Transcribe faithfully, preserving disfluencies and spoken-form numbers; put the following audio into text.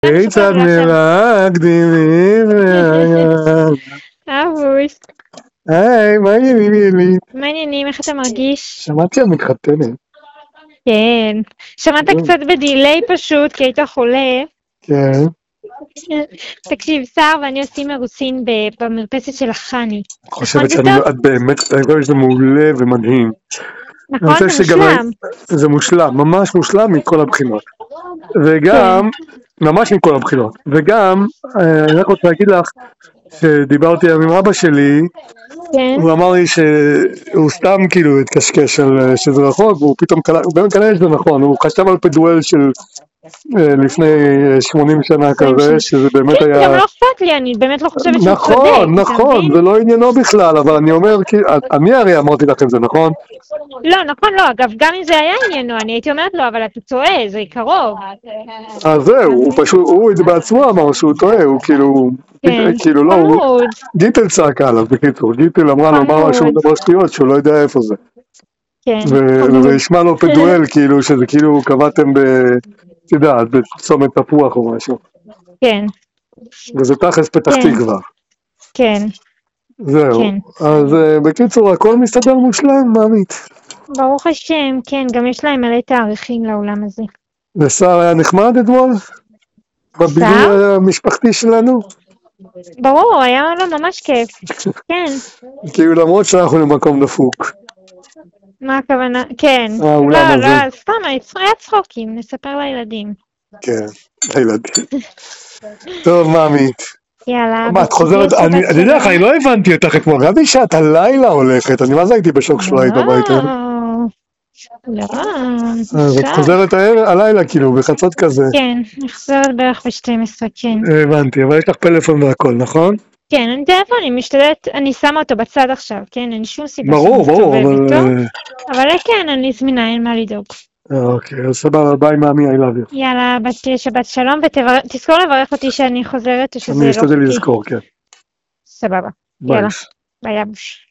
כיצד מרקדים אבוש, היי, מה העניינים ילי? מה העניינים? איך אתה מרגיש? שמעתי על מתחתנת. כן. שמעת קצת בדיליי פשוט, כי היית חולה. כן. תקשיב, שר ואני עושים מרוסין ב- במרפסת של החני. את חושבת זה שאני, טוב? את באמת, אני חושב שזה מעולה ומדהים. אני נכון, חושב זה שגם- מושלם. זה מושלם, ממש מושלם מכל הבחינות. וגם, ממש מכל הבחינות. וגם, אה, אני רק רוצה להגיד לך, שדיברתי היום עם אבא שלי, כן, הוא אמר לי שהוא סתם כאילו התקשקש על אה, שזה רחוק, והוא פתאום קלט, הוא באמת כנראה שזה נכון, הוא חשב על פדואל של אה, לפני אה, שמונים שנה כזה, שזה באמת כן, היה... גם לא אכפת לי, אני באמת לא חושבת שהוא צודק. נכון, אתה נכון, מבין? זה לא עניינו בכלל, אבל אני אומר, כי- אני הרי אמרתי לכם זה, נכון? לא, נכון, לא, אגב, גם אם זה היה עניינו, אני הייתי אומרת לו, אבל אתה טועה, זה קרוב. אז זהו, הוא פשוט, הוא בעצמו אמר שהוא טועה, הוא כאילו, כן, כאילו לא, הוא... חמוד. גיטל צעקה עליו, בקיצור, גיטל אמרה לו חמוד. משהו מדבר שטויות, שהוא לא יודע איפה זה. כן, ו- חמוד. וזה ישמע לו פדואל, כאילו, שזה כאילו קבעתם ב... את יודעת, בצומת תפוח או משהו. כן, וזה תכלס פתח כן. תקווה. כן, זהו. כן. אז אה, בקיצור, הכל מסתדר מושלם, מאמית. ברוך השם, כן, גם יש להם מלא תאריכים לעולם הזה. ושר היה נחמד אתמול? בבילוי שר? המשפחתי שלנו? ברור, היה לו ממש כיף. כן, כאילו למרות שאנחנו למקום דפוק. מה הכוונה? כן. האולם לא, הזה. לא, סתם, היה צחוקים, נספר לילדים. כן, הילדים. טוב, מאמית. יאללה. מה, את חוזרת? שבת אני אני יודע לך, אני לא הבנתי אותך אתמול. ידעתי שאת הלילה הולכת, אני מה זה הייתי בשוק שלא היית הביתה. לא, אז את עכשיו. חוזרת הערב- הלילה, כאילו, בחצות כזה. כן, נחזרת בערך ב-שתים עשרה, כן. הבנתי, אבל יש לך פלאפון והכל, נכון? כן, אני טלפון, אני משתדלת, אני שמה אותו בצד עכשיו, כן? אין שום סיבה ברור, שאני ברור, מסתובב אבל... איתו. אה, אבל כן, אני זמינה, אין מה לדאוג. אוקיי, אז סבבה, ביי מאמי, I love you. יאללה, בת שבת שלום, ותזכור לברך אותי שאני חוזרת, או שזה אני לא אשתדל חוקי. לזכור, כן. סבבה. ביי. יאללה. ביי אבוש.